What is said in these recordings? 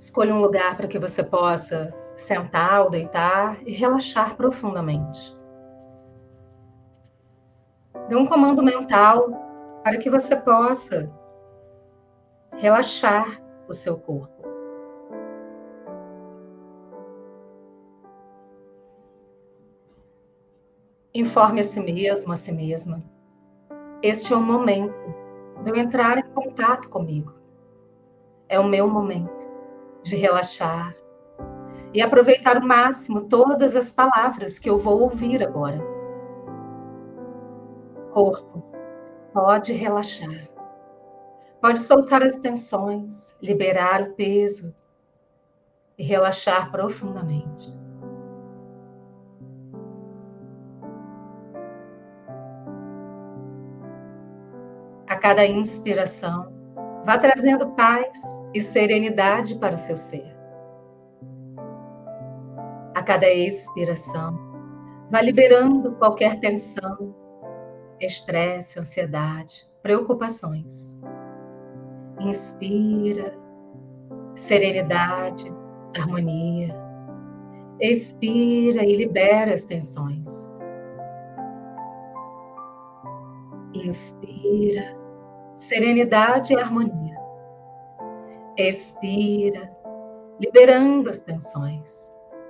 Escolha um lugar para que você possa sentar ou deitar e relaxar profundamente. Dê um comando mental para que você possa relaxar o seu corpo. Informe a si mesmo, a si mesma. Este é o momento de eu entrar em contato comigo. É o meu momento de relaxar e aproveitar ao máximo todas as palavras que eu vou ouvir agora. Corpo, pode relaxar. Pode soltar as tensões, liberar o peso e relaxar profundamente. A cada inspiração, vá trazendo paz e serenidade para o seu ser. A cada expiração, vá liberando qualquer tensão, estresse, ansiedade, preocupações. Inspira, serenidade, harmonia. Expira e libera as tensões. Inspira, serenidade e harmonia. Expira, liberando as tensões.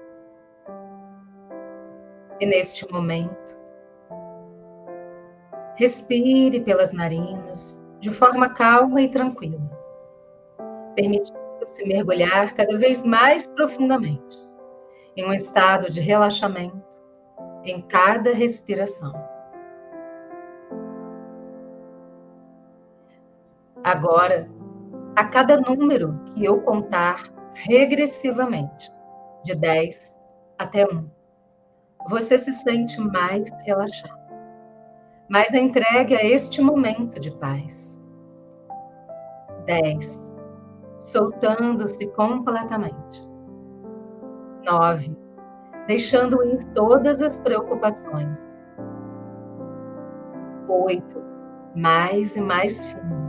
E neste momento, respire pelas narinas de forma calma e tranquila, permitindo-se mergulhar cada vez mais profundamente em um estado de relaxamento em cada respiração. Agora, a cada número que eu contar regressivamente, de 10 até 1, você se sente mais relaxado, mais entregue a este momento de paz. 10, soltando-se completamente. 9, deixando ir todas as preocupações. 8, mais e mais fundo.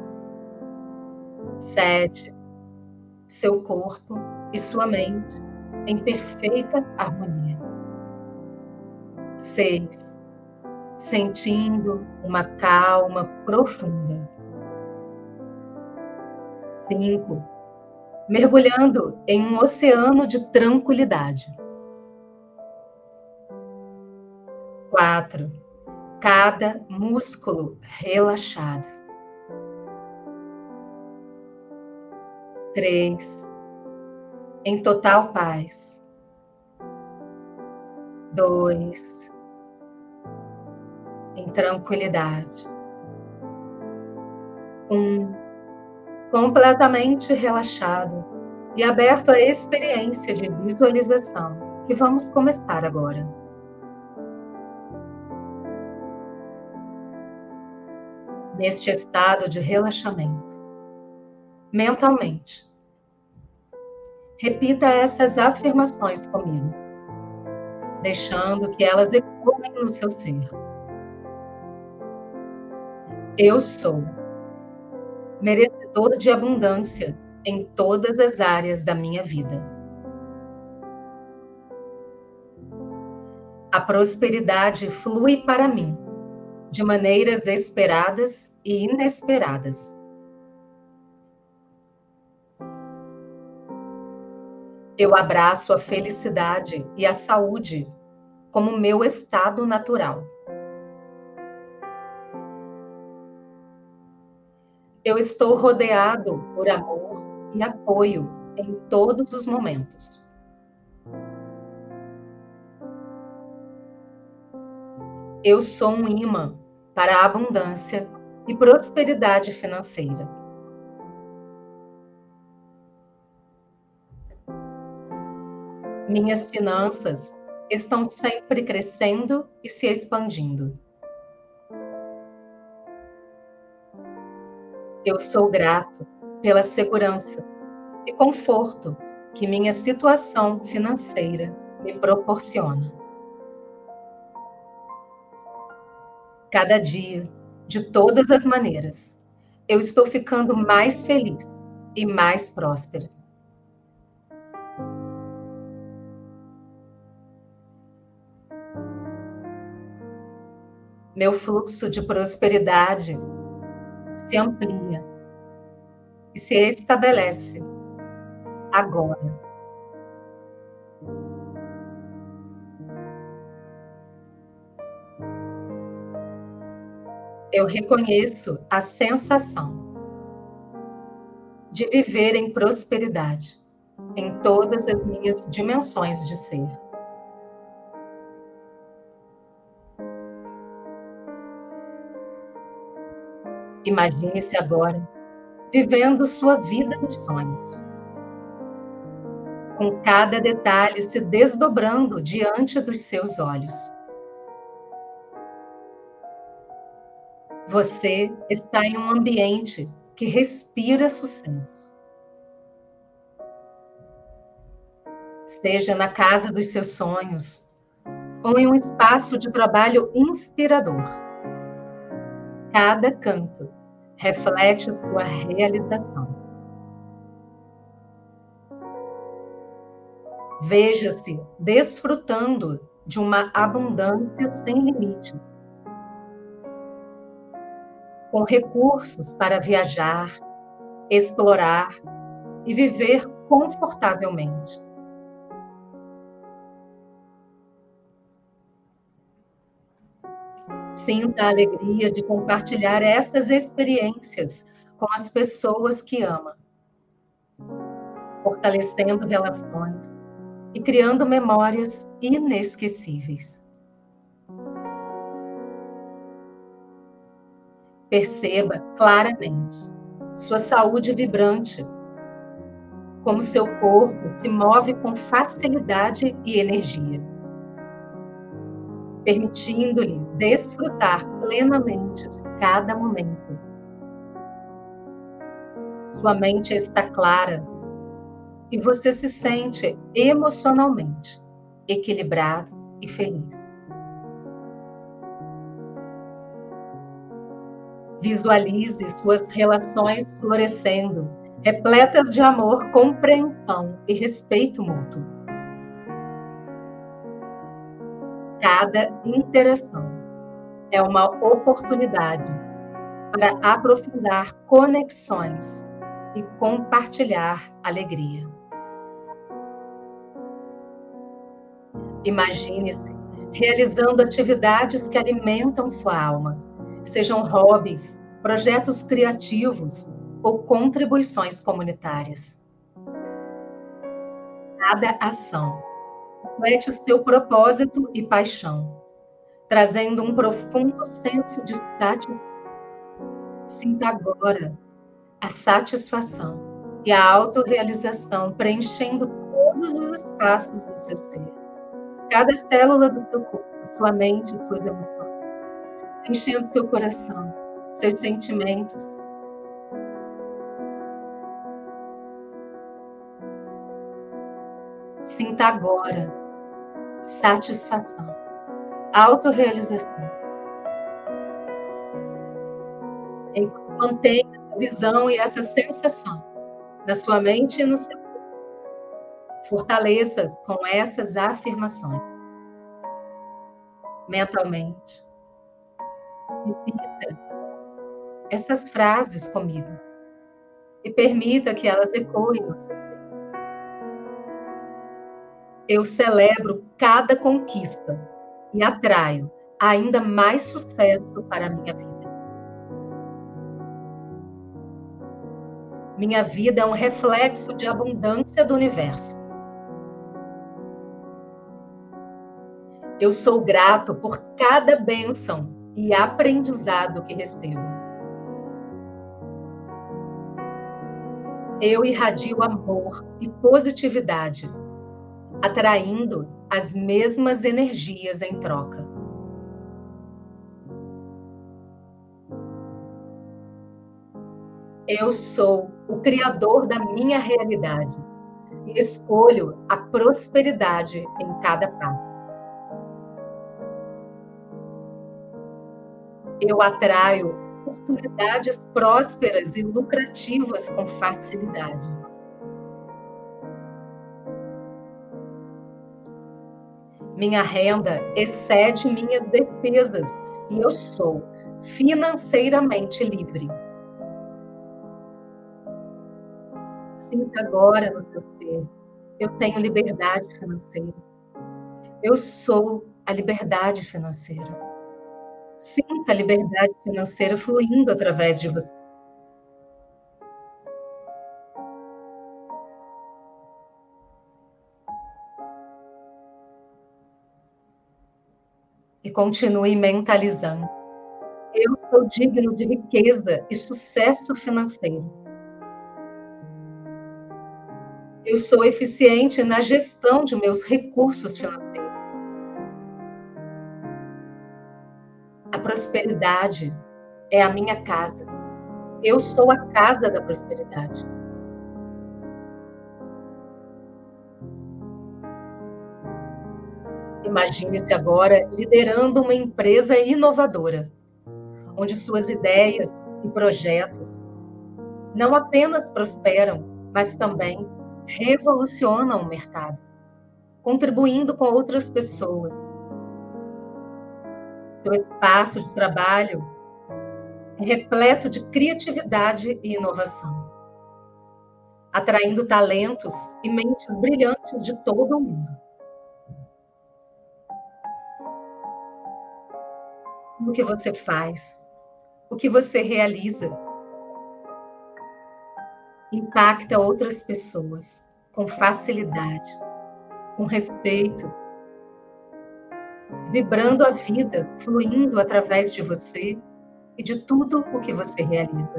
7, seu corpo e sua mente em perfeita harmonia. 6, sentindo uma calma profunda. 5, mergulhando em um oceano de tranquilidade. 4, cada músculo relaxado. 3, em total paz. 2, em tranquilidade. 1, completamente relaxado e aberto à experiência de visualização que vamos começar agora. Neste estado de relaxamento, mentalmente, repita essas afirmações comigo, deixando que elas ecoem no seu ser. Eu sou merecedor de abundância em todas as áreas da minha vida. A prosperidade flui para mim de maneiras esperadas e inesperadas. Eu abraço a felicidade e a saúde como meu estado natural. Eu estou rodeado por amor e apoio em todos os momentos. Eu sou um imã para a abundância e prosperidade financeira. Minhas finanças estão sempre crescendo e se expandindo. Eu sou grato pela segurança e conforto que minha situação financeira me proporciona. Cada dia, de todas as maneiras, eu estou ficando mais feliz e mais próspera. Meu fluxo de prosperidade se amplia e se estabelece agora. Eu reconheço a sensação de viver em prosperidade em todas as minhas dimensões de ser. Imagine-se agora vivendo sua vida dos sonhos, com cada detalhe se desdobrando diante dos seus olhos. Você está em um ambiente que respira sucesso. Seja na casa dos seus sonhos ou em um espaço de trabalho inspirador. Cada canto reflete sua realização. Veja-se desfrutando de uma abundância sem limites, com recursos para viajar, explorar e viver confortavelmente. Sinta a alegria de compartilhar essas experiências com as pessoas que ama, fortalecendo relações e criando memórias inesquecíveis. Perceba claramente sua saúde vibrante, como seu corpo se move com facilidade e energia, permitindo-lhe desfrutar plenamente de cada momento. Sua mente está clara e você se sente emocionalmente equilibrado e feliz. Visualize suas relações florescendo, repletas de amor, compreensão e respeito mútuo. Cada interação é uma oportunidade para aprofundar conexões e compartilhar alegria. Imagine-se realizando atividades que alimentam sua alma, sejam hobbies, projetos criativos ou contribuições comunitárias. Cada ação reflete seu propósito e paixão, trazendo um profundo senso de satisfação. Sinta agora a satisfação e a autorrealização preenchendo todos os espaços do seu ser, cada célula do seu corpo, sua mente, suas emoções, enchendo seu coração, seus sentimentos. Sinta agora satisfação, autorrealização. Enquanto mantenha essa visão e essa sensação na sua mente e no seu corpo, fortaleça-as com essas afirmações. Mentalmente, repita essas frases comigo e permita que elas ecoem no seu ser. Eu celebro cada conquista e atraio ainda mais sucesso para a minha vida. Minha vida é um reflexo de abundância do universo. Eu sou grato por cada bênção e aprendizado que recebo. Eu irradio amor e positividade, atraindo as mesmas energias em troca. Eu sou o criador da minha realidade e escolho a prosperidade em cada passo. Eu atraio oportunidades prósperas e lucrativas com facilidade. Minha renda excede minhas despesas e eu sou financeiramente livre. Sinta agora no seu ser: eu tenho liberdade financeira. Eu sou a liberdade financeira. Sinta a liberdade financeira fluindo através de você. E continue mentalizando: eu sou digno de riqueza e sucesso financeiro. Eu sou eficiente na gestão de meus recursos financeiros. A prosperidade é a minha casa. Eu sou a casa da prosperidade. Imagine-se agora liderando uma empresa inovadora, onde suas ideias e projetos não apenas prosperam, mas também revolucionam o mercado, contribuindo com outras pessoas. Seu espaço de trabalho é repleto de criatividade e inovação, atraindo talentos e mentes brilhantes de todo o mundo. O que você faz, o que você realiza, impacta outras pessoas com facilidade, com respeito, vibrando a vida, fluindo através de você e de tudo o que você realiza.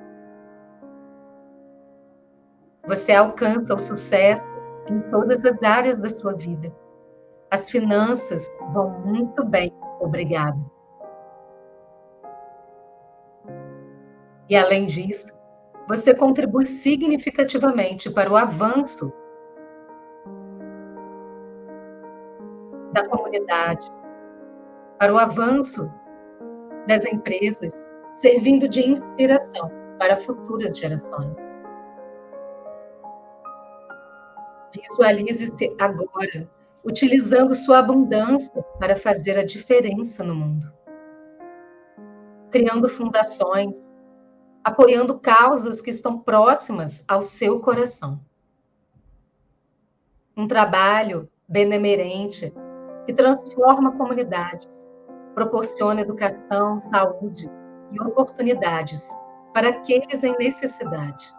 Você alcança o sucesso em todas as áreas da sua vida. As finanças vão muito bem, obrigada. E além disso, você contribui significativamente para o avanço da comunidade, para o avanço das empresas, servindo de inspiração para futuras gerações. Visualize-se agora utilizando sua abundância para fazer a diferença no mundo, criando fundações, apoiando causas que estão próximas ao seu coração. Um trabalho benemerente que transforma comunidades, proporciona educação, saúde e oportunidades para aqueles em necessidade.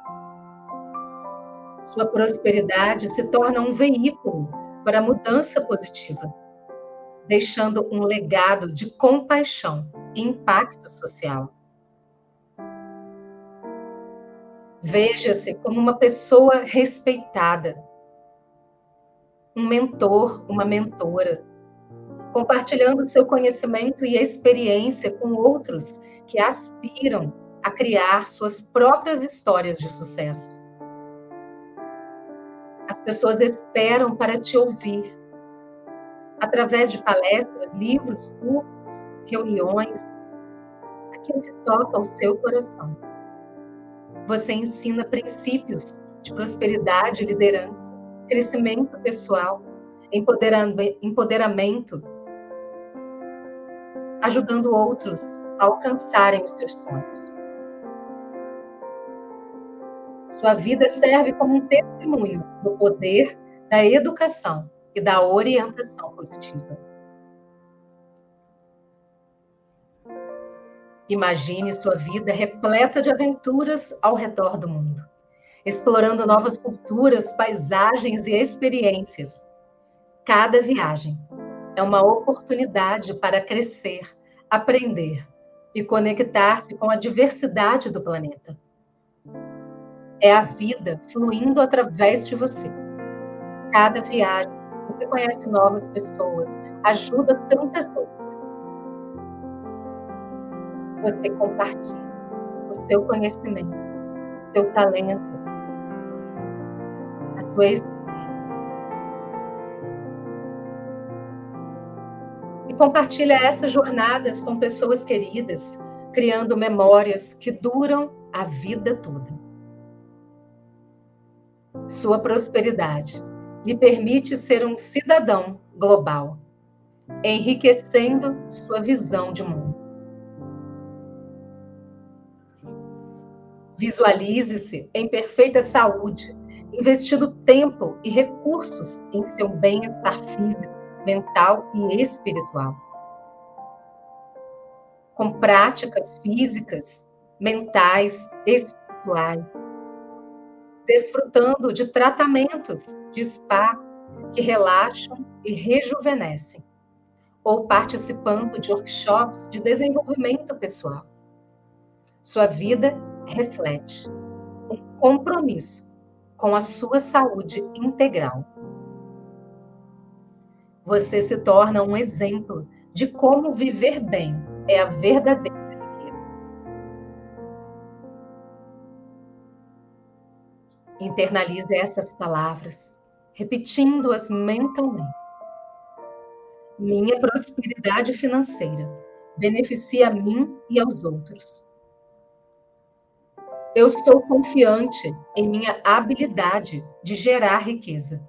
Sua prosperidade se torna um veículo para a mudança positiva, deixando um legado de compaixão e impacto social. Veja-se como uma pessoa respeitada, um mentor, uma mentora, compartilhando seu conhecimento e experiência com outros que aspiram a criar suas próprias histórias de sucesso. As pessoas esperam para te ouvir, através de palestras, livros, cursos, reuniões, aquilo que toca ao seu coração. Você ensina princípios de prosperidade e liderança, crescimento pessoal, empoderamento, ajudando outros a alcançarem os seus sonhos. Sua vida serve como um testemunho do poder da educação e da orientação positiva. Imagine sua vida repleta de aventuras ao redor do mundo, explorando novas culturas, paisagens e experiências. Cada viagem é uma oportunidade para crescer, aprender e conectar-se com a diversidade do planeta. É a vida fluindo através de você. Cada viagem, você conhece novas pessoas, ajuda tantas outras. Você compartilha o seu conhecimento, o seu talento, a sua experiência. E compartilha essas jornadas com pessoas queridas, criando memórias que duram a vida toda. Sua prosperidade lhe permite ser um cidadão global, enriquecendo sua visão de mundo. Visualize-se em perfeita saúde, investindo tempo e recursos em seu bem-estar físico, mental e espiritual. Com práticas físicas, mentais, espirituais, desfrutando de tratamentos de spa que relaxam e rejuvenescem, ou participando de workshops de desenvolvimento pessoal. Sua vida reflete um compromisso com a sua saúde integral. Você se torna um exemplo de como viver bem é a verdadeira riqueza. Internalize essas palavras, repetindo-as mentalmente. Minha prosperidade financeira beneficia a mim e aos outros. Eu sou confiante em minha habilidade de gerar riqueza.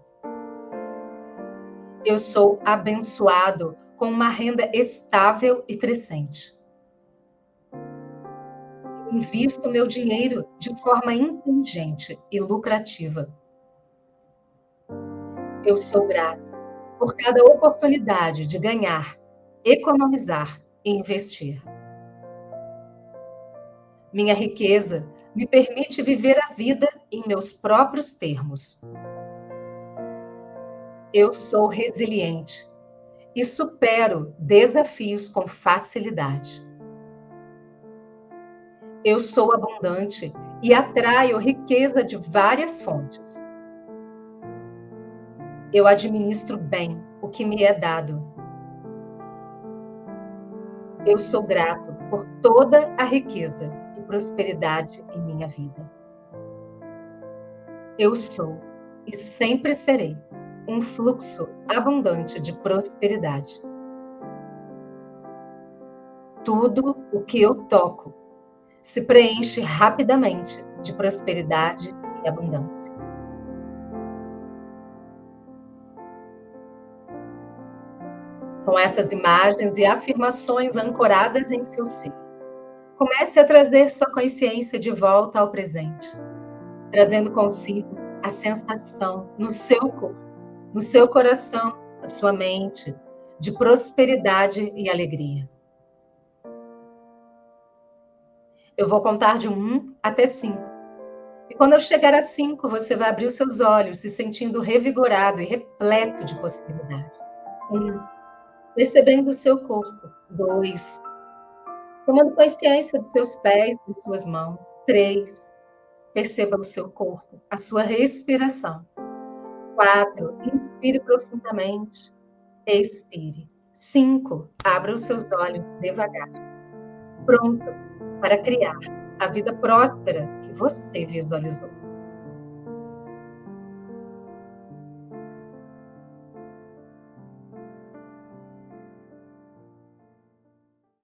Eu sou abençoado com uma renda estável e crescente. Eu invisto meu dinheiro de forma inteligente e lucrativa. Eu sou grato por cada oportunidade de ganhar, economizar e investir. Minha riqueza me permite viver a vida em meus próprios termos. Eu sou resiliente e supero desafios com facilidade. Eu sou abundante e atraio riqueza de várias fontes. Eu administro bem o que me é dado. Eu sou grato por toda a riqueza e prosperidade em minha vida. Eu sou e sempre serei um fluxo abundante de prosperidade. Tudo o que eu toco se preenche rapidamente de prosperidade e abundância. Com essas imagens e afirmações ancoradas em seu ser, comece a trazer sua consciência de volta ao presente, trazendo consigo a sensação no seu corpo, no seu coração, na sua mente, de prosperidade e alegria. Eu vou contar de 1 até 5. E quando eu chegar a 5, você vai abrir os seus olhos, se sentindo revigorado e repleto de possibilidades. 1, percebendo o seu corpo. 2, tomando consciência dos seus pés, das suas mãos. 3, perceba o seu corpo, a sua respiração. 4, inspire profundamente. Expire. 5, abra os seus olhos devagar. Pronto para criar a vida próspera que você visualizou.